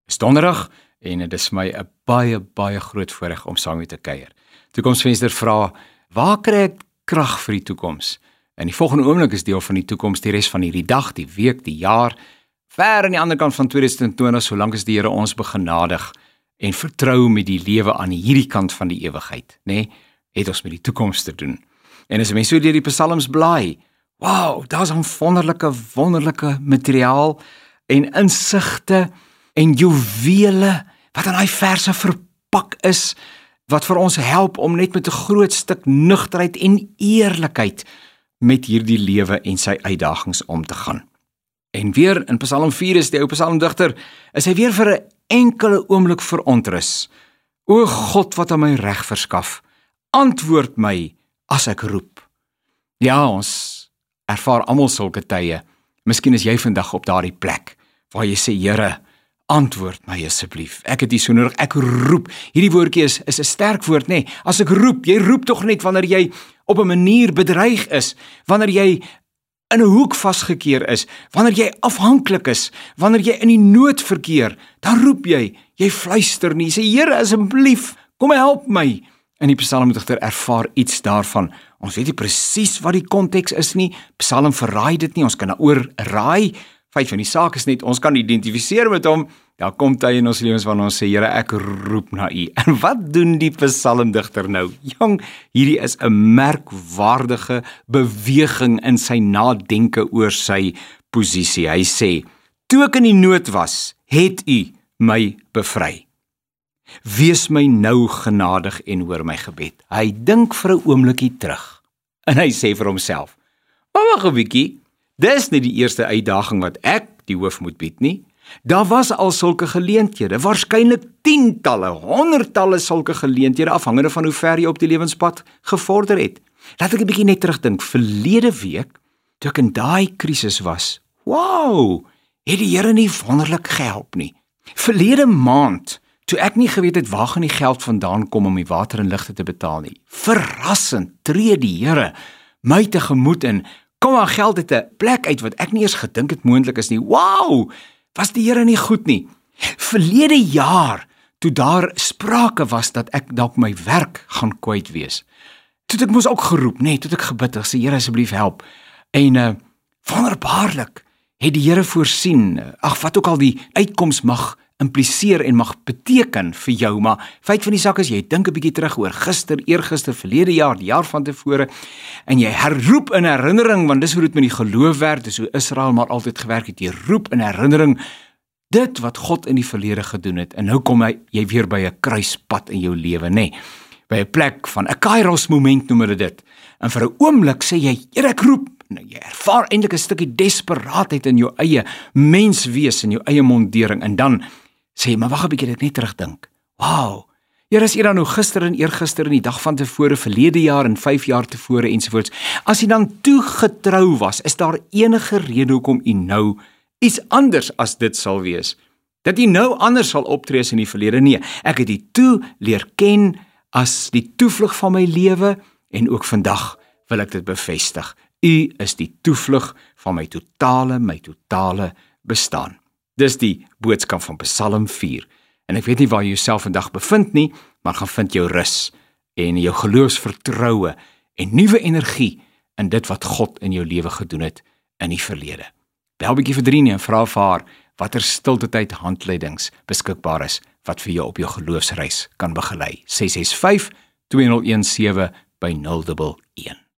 Dis donderdag en dit is my 'n baie groot voorreg om saam met te kuier. Toekomsvenster vra, waar kry ek krag vir die toekoms? En die volgende oomblik is deel van die toekoms, die res van hierdie dag, die week, die jaar, ver aan die ander kant van 2020, solank as die Here ons begenadig en vertrou met die lewe aan hierdie kant van die ewigheid, het ons met die toekoms te doen. En as mense so deur die psalms blaai, wow, daar's 'n wonderlike materiaal en insigte en juwele wat in daai verse verpak is, wat vir ons help om net met 'n groot stuk nugterheid en eerlikheid met hierdie lewe en sy uitdagings om te gaan. En weer in Psalm 4 is die ou psalmdigter, is hy weer vir 'n enkele oomblik verontrus. O God, wat aan my reg verskaf, antwoord my as ek roep. Ja, ons ervaar almal sulke tye. Miskien is jy vandag op daardie plek waar jy sê, Here, antwoord my asseblief. Ek het U so nodig, ek roep. Hierdie woordjie is 'n sterk woord, As ek roep, jy roep tog net wanneer jy op 'n manier bedreig is, wanneer jy in 'n hoek vasgekeer is, wanneer jy afhanklik is, wanneer jy in die nood verkeer, dan roep jy fluister nie, sê, Here, asseblief, kom help my. En die psalmdigter ervaar iets daarvan. Ons weet nie presies wat die konteks is nie, Psalm verraai dit nie, ons kan daaroor raai. Feit van die saak is net, ons kan identifiseer met hom. Daar kom tye in ons lewens wanneer ons sê, Here, ek roep na U. En wat doen die psalmdigter nou? Jong, hierdie is 'n merkwaardige beweging in sy nadenke oor sy posisie. Hy sê, toe ek in die nood was, het U my bevry. Wees my nou genadig en hoor my gebed. Hy dink vir 'n oombliekie terug. En hy sê vir homself, maar wag 'n bietjie, dis nie die eerste uitdaging wat ek die hoof moet bied nie. Daar was al sulke geleenthede, waarskynlik tientalle, honderdtalle sulke geleenthede, afhangende van hoe ver jy op die lewenspad gevorder het. Laat ek 'n bietjie net terugdink, verlede week, toe ek in daai krisis was, wow, het die Here nie wonderlik gehelp nie. Verlede maand, toe ek nie geweet het waar gaan die geld vandaan kom om die water en ligte te betaal nie. Verrassend tree die Here my tegemoet en kom aan geld uit 'n plek uit wat ek nie eens gedink het moontlik is nie. Wow, was die Here nie goed nie. Verlede jaar, toe daar sprake was dat ek dalk my werk gaan kwyt wees, toe ek moes ook geroep, toe ek gebid, ek sê, Here, asseblief help. En wonderbaarlik het die Here voorsien, wat ook al die uitkoms mag impliseer en mag beteken vir jou, maar feit van die saak is, jy dink 'n bietjie terug oor gister, eergister, verlede jaar, die jaar van tevore, en jy herroep in herinnering, want dis hoe dit met die geloof werk, dis hoe Israel maar altyd gewerk het, jy roep in herinnering, dit wat God in die verlede gedoen het, en nou kom jy weer by 'n kruispad in jou lewe, by 'n plek van 'n kairos moment noem hulle dit, en vir 'n oomblik sê jy, Here, ek roep, nou, jy ervaar eintlik 'n stukkie desperaatheid in jou eie menswees, in jou eie mondering, en dan sê, maar wag 'n bietjie, dit net terugdink. Wow, Here, as jy dan nou gister en eergister en die dag van tevore, verlede jaar en 5 jaar tevore ensovoorts, as jy dan toe getrou was, is daar enige rede hoekom jy nou iets anders as dit sal wees? Dat jy nou anders sal optree as in die verlede? Nee, ek het die toe leer ken as die toevlug van my lewe, en ook vandag wil ek dit bevestig. U is die toevlug van my totale bestaan. Dis die boodskap van Psalm 4. En ek weet nie waar jy jouself vandag bevind nie, maar gaan vind jou rus en jou geloofsvertroue en nuwe energie in dit wat God in jou lewe gedoen het in die verlede. Bel bietjie vir Drieën en vra vir haar watter stiltetyd handleidings beskikbaar is wat vir jou op jou geloofsreis kan begelei. 665 2017 by 011.